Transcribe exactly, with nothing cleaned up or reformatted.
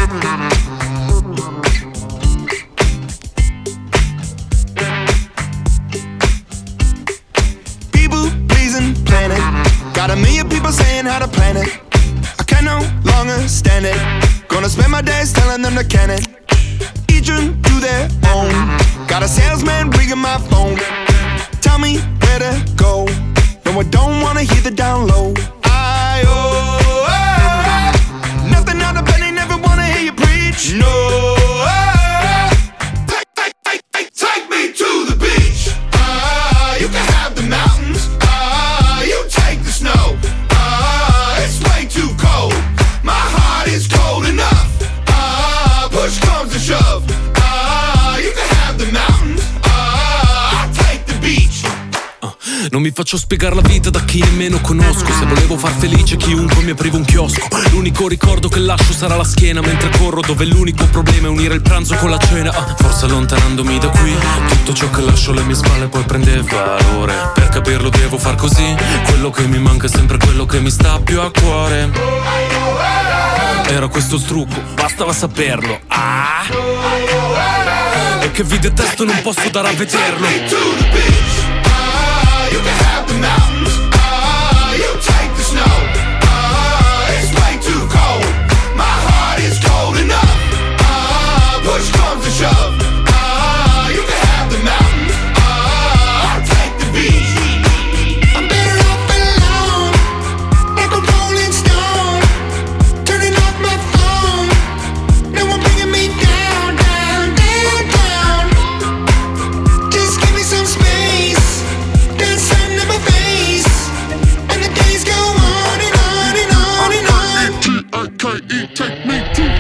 People pleasing planet, got a million people saying how to plan it. I can no longer stand it. Gonna spend my days telling them to can it. Each one to their own. Got a salesman ringing my phone. Tell me where to go. No, I don't wanna hear the down low. I oh, oh, nothing out of penny, never wanna hear you preach. No, oh, take, take, take, take, take me to the beach. Ah, you can have the mountains. Ah, you take the snow. Ah, it's way too cold. My heart is cold enough. Ah, push comes to shove. Ah, you can have the mountains. Ah, I'll take the beach. Non mi faccio spiegare la vita da chi nemmeno conosco. Se volevo far felice chiunque mi aprivo un chiosco. L'unico ricordo che lascio sarà la schiena mentre corro, dove l'unico problema è unire il pranzo con la cena. ah, Forse allontanandomi da qui tutto ciò che lascio alle mie spalle poi prende valore. Per capirlo devo far così. Quello che mi manca è sempre quello che mi sta più a cuore. Era questo il trucco, bastava saperlo. Ah, e che vi detesto non posso dare a vederlo. You can have the mountains, ah, you take the snow, ah, it's way too cold, my heart is cold enough, ah, push comes to shove, ah, you can have the mountains, ah, I'll take the beach. I'm better off alone, like a rolling stone, turning off my phone, no one bringing me down, down, down, down, just give me some space. Sun in my face, and the days go on and on and on and on. T I K E, take me to